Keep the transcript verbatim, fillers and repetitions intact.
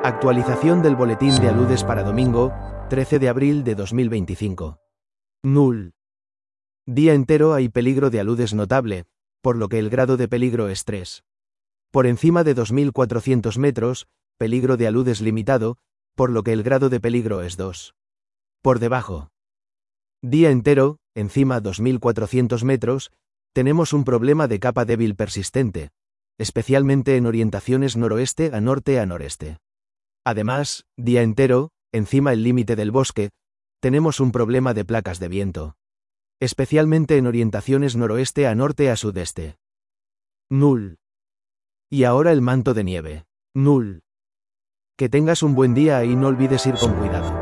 Actualización del boletín de aludes para domingo, trece de abril de dos mil veinticinco. Null. Día entero hay peligro de aludes notable, por lo que el grado de peligro es tres. Por encima de dos mil cuatrocientos metros, peligro de aludes limitado, por lo que el grado de peligro es dos. Por debajo. Día entero, encima dos mil cuatrocientos metros, tenemos un problema de capa débil persistente, especialmente en orientaciones noroeste a norte a noreste. Además, día entero, encima el límite del bosque, tenemos un problema de placas de viento, especialmente en orientaciones noroeste a norte a sudeste. Null. Y ahora el manto de nieve. Null. Que tengas un buen día y no olvides ir con cuidado.